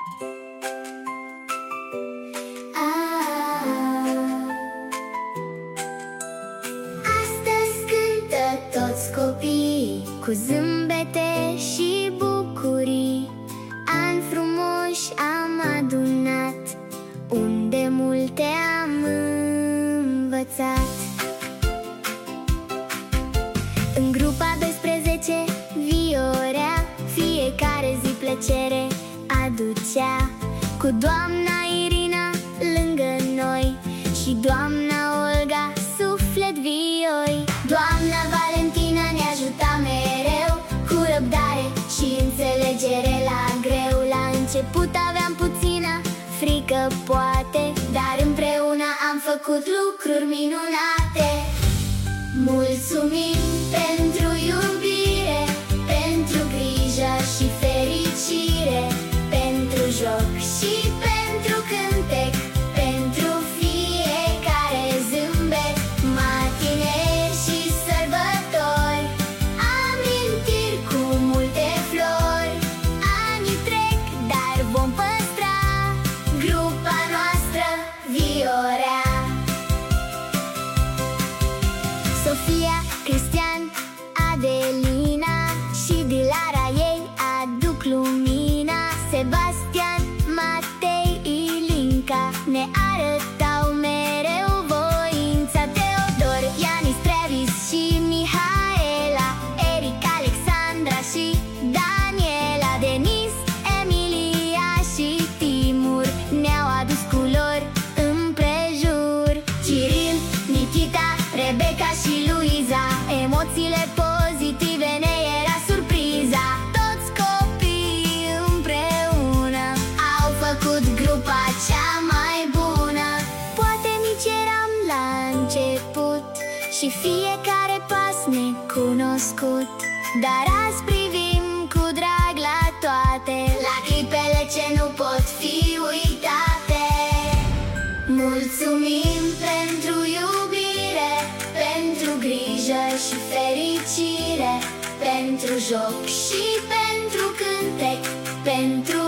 Astăzi cântă toți copiii cu zâmbete și bucurii. Ani frumoși am adunat, unde multe am învățat. În grupa 12 Viorea fiecare zi plăcere aducea, cu doamna Irina lângă noi și doamna Olga suflet vioi. Doamna Valentina ne ajuta mereu, cu răbdare și înțelegere la greu. La început aveam puțină frică poate, dar împreună am făcut lucruri minunate. Mulțumim pentru iubire, pentru grijă și fericire, pentru joc și pentru cântec, pentru fiecare zâmbet, matineri și sărbători, amintiri cu multe flori. Anii trec, dar vom păstra grupa noastră Viorea. Sofia, Cristian, Adelina și Dilara ei aduc lumina. Sebastian, Matei, Ilinca ne arătau mereu voința. Teodor, Ianis, Travis și Mihaela, Eric, Alexandra și Daniela, Denis, Emilia și Timur ne-au adus culori împrejur. Ciril, Nikita, Rebecca și Luiza, emoțiile pozitive ne era surpriza. Toți copiii împreună au făcut grupa cea mai bună. Poate mici eram la început și fiecare pas necunoscut, dar azi privim cu drag la toate, la clipele ce nu pot fi uitate. Mulțumim pentru iubire, pentru grijă și fericire, pentru joc și pentru cântec, pentru